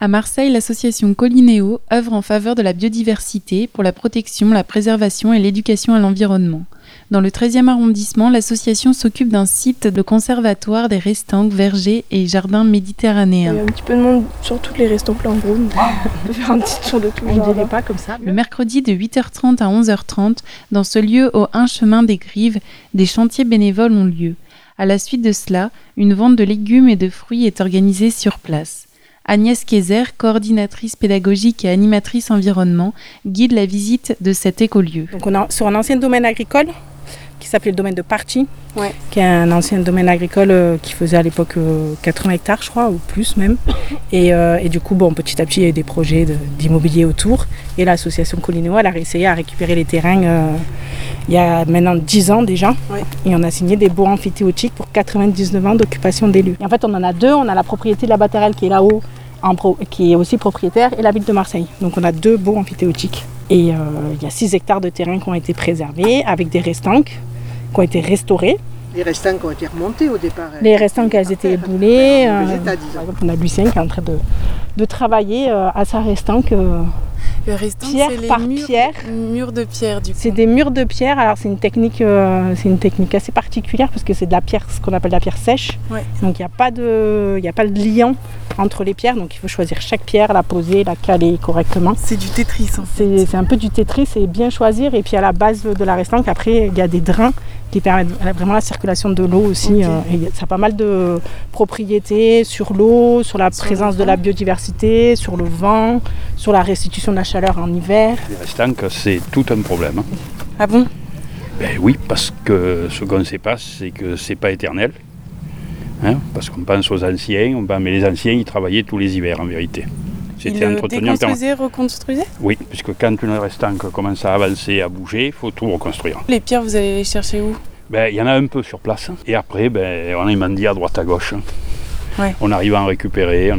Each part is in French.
À Marseille, l'association Colinéo œuvre en faveur de la biodiversité pour la protection, la préservation et l'éducation à l'environnement. Dans le 13e arrondissement, l'association s'occupe d'un site de conservatoire des restanques, vergers et jardins méditerranéens. Il y a un petit peu de monde sur toutes les restanques là en gros. On peut faire un petit tour de tout le jardin. Pas comme ça. Le mercredi de 8h30 à 11h30, dans ce lieu au 1 chemin des Grives, des chantiers bénévoles ont lieu. À la suite de cela, une vente de légumes et de fruits est organisée sur place. Agnès Kayser, coordinatrice pédagogique et animatrice environnement, guide la visite de cet écolieu. Donc on est sur un ancien domaine agricole qui s'appelait le domaine de Party, qui est un ancien domaine agricole qui faisait à l'époque 80 hectares je crois, ou plus même. Et du coup, petit à petit, il y a eu des projets d'immobilier autour. Et l'association Colinéo, elle a essayé à récupérer les terrains il y a maintenant 10 ans déjà. Et on a signé des baux amphithéotiques pour 99 ans d'occupation des lieux. Et en fait, on en a deux. On a la propriété de la Battarelle qui est là-haut, qui est aussi propriétaire, et la ville de Marseille. Donc on a deux baux amphithéotiques. Et il y a 6 hectares de terrain qui ont été préservés avec des restanques qui ont été restaurées. Les restanques ont été remontées au départ. Les restanques, elles étaient éboulées. Par exemple, on a Lucien qui est en train de travailler à sa restanque. Le restant, pierre c'est les par pierre. murs de pierre du coup. C'est des murs de pierre. Alors c'est une technique assez particulière parce que c'est de la pierre, ce qu'on appelle la pierre sèche. Donc il n'y a pas de liant entre les pierres. Donc il faut choisir chaque pierre, la poser, la caler correctement. C'est du Tetris en fait. C'est un peu du Tetris et bien choisir. Et puis à la base de la restanque, après il y a des drains qui permettent vraiment la circulation de l'eau aussi. Et ça a pas mal de propriétés sur l'eau, sur la présence de la biodiversité, sur le vent, sur la restitution de la chaleur en hiver. Les restanques, c'est tout un problème. Ah bon ? Oui, parce que ce qu'on ne sait pas, c'est que c'est pas éternel. Parce qu'on pense aux anciens, mais les anciens, ils travaillaient tous les hivers en vérité. C'était entretenu en permanence. Reconstruisaient ? Oui, puisque quand une restanque commence à avancer, à bouger, il faut tout reconstruire. Les pierres, vous allez les chercher où ? Il y en a un peu sur place. Et après, on a mandi à droite à gauche. On arrive à en récupérer,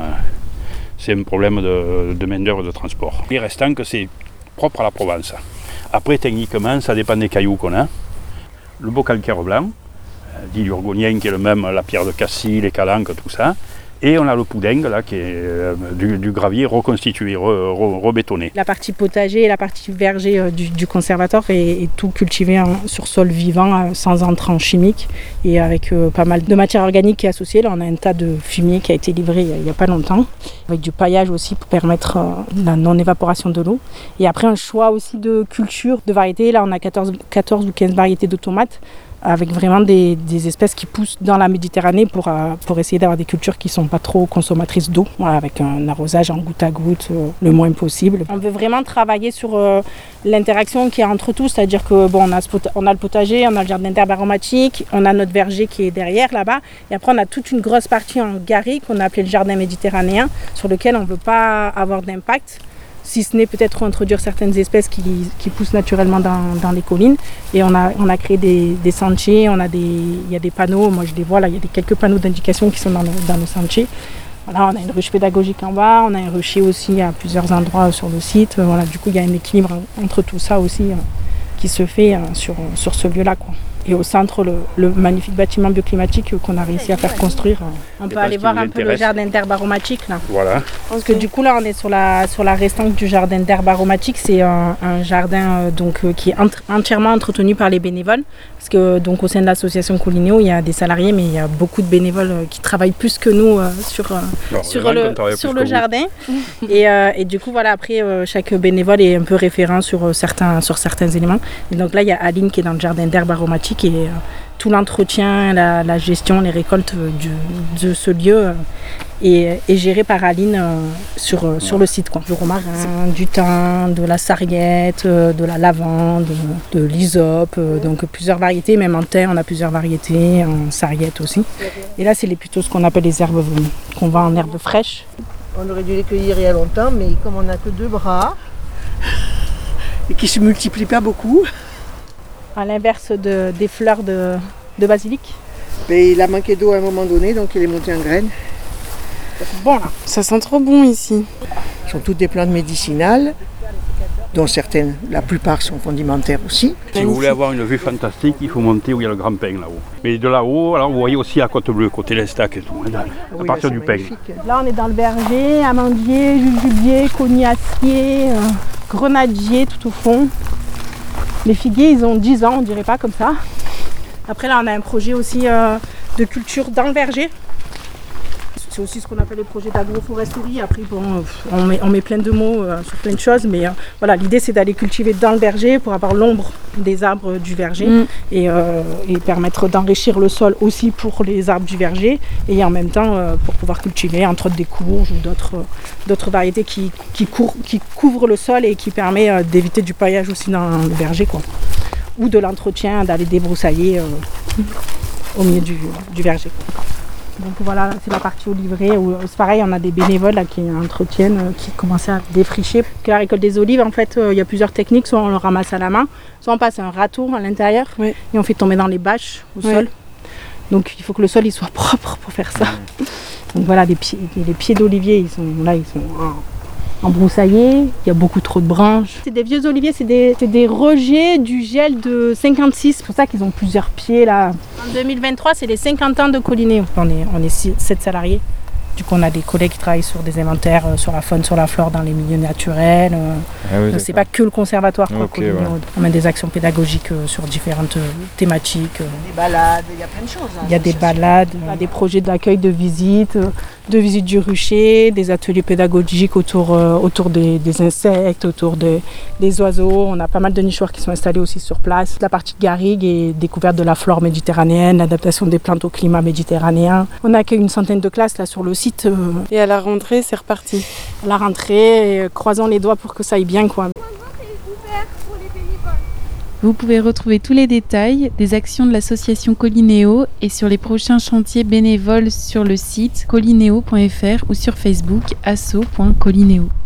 C'est un problème de main-d'œuvre de transport. Les restanques, c'est propre à la Provence. Après, techniquement, ça dépend des cailloux qu'on a. Le beau calcaire blanc, dit l'urgonien, qui est le même, la pierre de Cassis, les calanques, tout ça. Et on a le poudingue, là, qui est du gravier reconstitué, rebétonné. La partie potager et la partie verger du conservatoire est tout cultivé sur sol vivant, sans entrants chimiques et avec pas mal de matière organique qui est associée. Là, on a un tas de fumier qui a été livré il n'y a pas longtemps, avec du paillage aussi pour permettre la non-évaporation de l'eau. Et après, un choix aussi de culture, de variétés. Là, on a 14 ou 15 variétés de tomates, avec vraiment des espèces qui poussent dans la Méditerranée pour essayer d'avoir des cultures qui ne sont pas trop consommatrices d'eau, avec un arrosage en goutte à goutte le moins possible. On veut vraiment travailler sur l'interaction qu'il y a entre tous, c'est-à-dire que on a le potager, on a le jardin d'herbes aromatiques, on a notre verger qui est derrière là-bas, et après on a toute une grosse partie en garrigue qu'on a appelée le jardin méditerranéen, sur lequel on ne veut pas avoir d'impact, si ce n'est peut-être introduire certaines espèces qui poussent naturellement dans les collines. Et on a créé des sentiers, il y a des panneaux, moi je les vois là, il y a quelques panneaux d'indication qui sont dans nos sentiers. Voilà, on a une ruche pédagogique en bas, on a un rucher aussi à plusieurs endroits sur le site. Du coup il y a un équilibre entre tout ça aussi qui se fait sur ce lieu-là, quoi. Et au centre, le magnifique bâtiment bioclimatique qu'on a réussi à faire construire. On peut aller voir un peu le jardin d'herbes aromatiques là. Voilà. Parce que du coup là on est sur la restanque du jardin d'herbes aromatiques. C'est un jardin qui est entièrement entretenu par les bénévoles. Parce que donc au sein de l'association Colinéo, il y a des salariés, mais il y a beaucoup de bénévoles qui travaillent plus que nous sur le jardin. Et du coup voilà, après chaque bénévole est un peu référent sur certains éléments. Et donc là il y a Aline qui est dans le jardin d'herbes aromatiques. Et tout l'entretien, la gestion, les récoltes de ce lieu est géré par Aline sur le site, quoi. Du romarin, du thym, de la sarriette, de la lavande, de l'hysope, donc plusieurs variétés, même en thym on a plusieurs variétés, en sarriette aussi. Et là c'est plutôt ce qu'on appelle les herbes qu'on vend en herbes fraîches. On aurait dû les cueillir il y a longtemps, mais comme on n'a que 2 bras et qui ne se multiplient pas beaucoup. À l'inverse des fleurs de basilic. Mais il a manqué d'eau à un moment donné, donc il est monté en graines. Bon là. Ça sent trop bon ici. Ce sont toutes des plantes médicinales. dont certaines, la plupart sont rudimentaires aussi. Si vous voulez avoir une vue fantastique, il faut monter où il y a le Grand Pin là-haut. Mais de là-haut, alors vous voyez aussi la Côte Bleue, côté l'Estac et tout, à partir du Pin. Là on est dans le verger, amandier, jujubier, cognacier, grenadier tout au fond. Les figuiers ils ont 10 ans, on dirait pas comme ça. Après là on a un projet aussi de culture dans le verger. C'est aussi ce qu'on appelle les projets d'agroforesterie. Après, bon, on met plein de mots sur plein de choses, mais voilà, l'idée c'est d'aller cultiver dans le verger pour avoir l'ombre des arbres du verger et permettre d'enrichir le sol aussi pour les arbres du verger et en même temps pour pouvoir cultiver entre autres des courges ou d'autres variétés qui couvrent le sol et qui permet d'éviter du paillage aussi dans le verger, quoi. Ou de l'entretien, d'aller débroussailler au milieu du verger, quoi. Donc voilà, c'est la partie olivier où c'est pareil, on a des bénévoles là, qui entretiennent, qui commencent à défricher. La récolte des olives, en fait, il y a plusieurs techniques. Soit on le ramasse à la main, soit on passe un râteau à l'intérieur et on fait tomber dans les bâches au sol. Donc il faut que le sol il soit propre pour faire ça. Donc voilà, les pieds d'olivier, ils sont embroussaillés, il y a beaucoup trop de branches. C'est des vieux oliviers, c'est des rejets du gel de 56, c'est pour ça qu'ils ont plusieurs pieds là. En 2023, c'est les 50 ans de Colinéo. On est 7 salariés. Du coup, on a des collègues qui travaillent sur des inventaires sur la faune, sur la flore dans les milieux naturels. Donc, c'est pas que le conservatoire. Okay, on mène des actions pédagogiques sur différentes thématiques. Des balades, il y a plein de choses. Il y a des balades, des projets d'accueil de visite du rucher, des ateliers pédagogiques autour des insectes, autour des oiseaux. On a pas mal de nichoirs qui sont installés aussi sur place. La partie garrigue et découverte de la flore méditerranéenne, l'adaptation des plantes au climat méditerranéen. On accueille une centaine de classes là sur le site. Et à la rentrée, c'est reparti. À la rentrée, croisons les doigts pour que ça aille bien, quoi. Vous pouvez retrouver tous les détails des actions de l'association Colinéo et sur les prochains chantiers bénévoles sur le site colinéo.fr ou sur Facebook asso.colinéo.